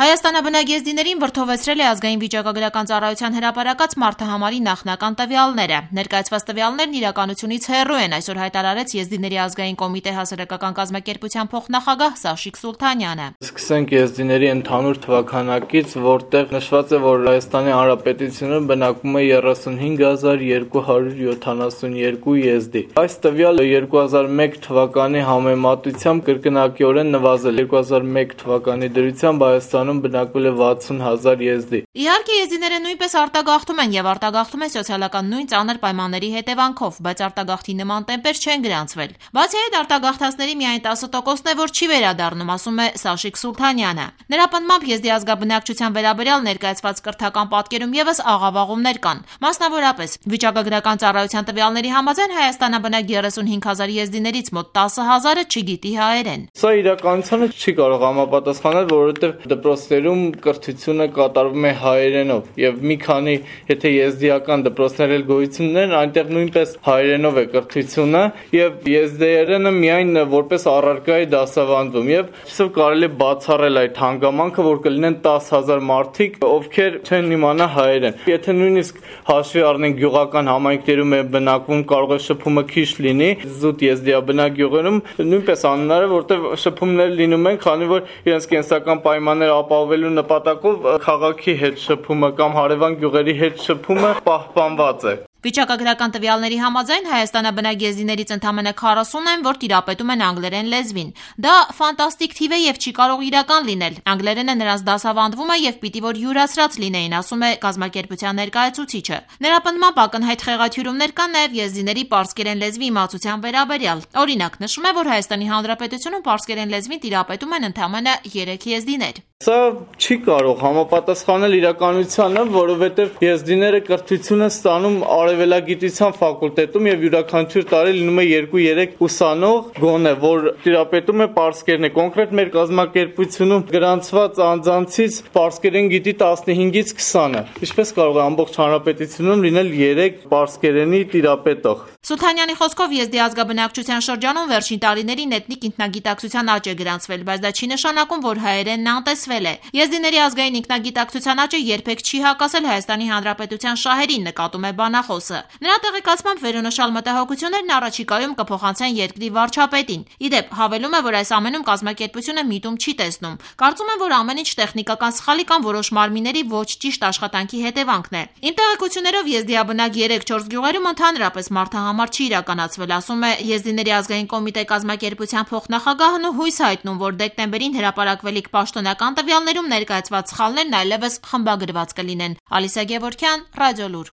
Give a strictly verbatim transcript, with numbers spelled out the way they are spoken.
Հայաստանաբնակ եզդիներին վրդովեցրել է ազգային վիճակագրական ծառայության հրապարակած մարդահամարի նախնական տվյալները։ Ներկայացված տվյալներն իրականությունից հեռու են, այսօր հայտարարեց Եզդիների ազգային կոմիտե հասարակական կազմակերպության փոխնախագահ Սաշիկ Սուլթանյանը։ Սկսենք եզդիների ընդհանուր թվաքանակից, որտեղ նշված է, որ Հայաստանի Հանրապետությունը բնակվում է երեսունհինգ հազար երկու հարյուր յոթանասունյոթ եզդի։ Այս տվյալը երկու հազար մեկ թվականի համեմատությամբ կրկնակիորեն նվազել։ երկու հազար մեկ թվականի դրությամբ Հայաստանում բնակվել է վաթսուն հազար եզդի։ Իհարկե եզդիները նույնպես արտագաղթում են եւ արտագաղթում են սոցիալական նույն ծանր պայմանների հետևանքով, բայց արտագաղթի նման տեմպեր չեն գրանցվել։ Բացի այդ, արտագաղթածների միայն տասը տոկոսն է, որ չի վերադառնում, ասում է Սաշիկ Սուլթանյանը։ Նրա պնդմամբ եզդի ազգաբնակչության վերաբերյալ ներկայացված կրթական պատկերում եւս աղավաղումներ կան։ Մասնավորապես, վիճակագրական ծառայության տվյալների համաձայն հայաստանաբնակ երեսունհինգ հազար եզդիներից մոտ տասը հազարը չգիտի հայերեն։ Սա իրականությանը չի կարող համապատասխանել, որովհետեւ դպրոցներում կրթությունը կատարվում է հայերենով եւ մի քանի եթե եզդիական դպրոցներ էլ գոյություն ունեն, այնտեղ նույնպես հայերենով է կրթությունը եւ եզդերենը միայն որպես առարկա է դասավանդվում եւ այսով կարելի է բացառել այդ հանգամանքը, որ կլինեն տասը հազար մարդիկ, ովքեր չեն իմանա հայերեն։ Եթե նույնիսկ հաշվի առնենք գյուղական համայնքներում է բնակվում, կարող է շփումը քիչ լինի, զուտ եզդիաբնակ գյուղերում նույնպես անհնար է, որտեղ շփումներ լինում են, քանի որ իրենց կենսական պայմանները ապահովելու նպատակով քաղաքի հետ շփումը կամ հարևան գյուղերի հետ շփումը պահպանված է։ Վիճակագրական տվյալների համաձայն հայաստանաբնակ եզդիներից ընդամենը քառասուն են, որ տիրապետում են անգլերեն լեզվին։ Դա ֆանտաստիկ թիվ է եւ չի կարող իրական լինել։ Անգլերենը նրանց դասավանդվում է եւ պիտի որ յուրացրած լինեին, ասում է կազմակերպության ներկայացուցիչը։ Նրա պնդմամբ ակնհայտ խեղաթյուրումներ կան նաեւ եզդիների պարսկերեն լեզվի իմացության վերաբերյալ։ Օրինակ, նշում է, որ Հայաստանի Հանրապետությունում պարսկերեն լեզվին տիրապետում են ընդամենը երեք եզդիներ։ Սա չի կարող համապատասխանել իրականությանը, որովհետև եզդիները կրթություն են ստանում արևելագիտության ֆակուլտետում եւ յուրաքանչյուր տարի լինում է երկու-երեք ուսանող գոնե, որ տիրապետում է պարսկերեն։ Կոնկրետ մեր կազմակերպությունում գրանցված անձանցից պարսկերեն գիտի տասնհինգից քսանը։ Ինչպես կարող է ամբողջ հանրապետությունում լինել երեք պարսկերենի տիրապետող։ Սուլթանյանի խոսքով եզդի ազգաբնակչության շրջանում վերջին տարիներին էթնիկ ինքնագիտակցության աճ է գրանցվել, բայց դա չի նշանակում, որ հայերենն անտեսվել է։ Եզդիների ազգային ինքնագիտակցության աճը երբեք չի հակասել Հայաստանի Հանրապետության շահերին, նկատում է բանախոսը։ Նրա տեղեկացմամբ վերոնշյալ մտահոգություններն առաջիկայում կփոխանցեն երկրի վարչապետին։ Իդեպ, հավելում է, որ այս ամենում կազմակերպությունը միտում չի տեսնում։ Կարծում եմ, որ ամեն ինչ տեխնիկական սխալի կամ որոշ մարմինների ոչ ճիշտ աշխատանքի հետևանքն է։ Իմ տեղեկություններով եզդիաբնակ երեք-չորս գյուղերում ընդհանրապես մարդահամար չի իրականացվել, ասում է Եզդիների ազգային կոմիտե կազմակերպության փոխնախագահն ու հույս հայտնում, որ դեկտեմբերին հրապարակվելիք պաշտոնական տվյալներում ներկայացված սխալներն այլևս խմբագրված կլինեն։ Ալիսա Գևորգյան, Ռադիոլուր։